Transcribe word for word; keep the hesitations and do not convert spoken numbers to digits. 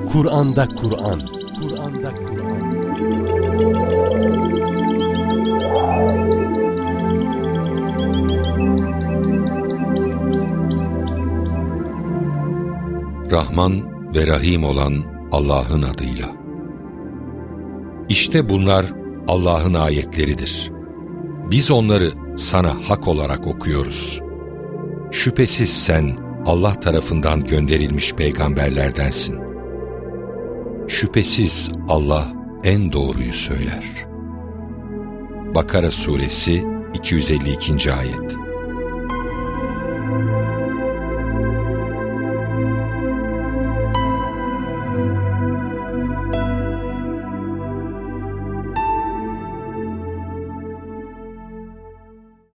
Kur'an'da Kur'an, Kur'an'da Kur'an. Rahman ve Rahim olan Allah'ın adıyla. İşte bunlar Allah'ın ayetleridir. Biz onları sana hak olarak okuyoruz. Şüphesiz sen Allah tarafından gönderilmiş peygamberlerdensin. Şüphesiz Allah en doğruyu söyler. Bakara Suresi iki yüz elli ikinci ayet.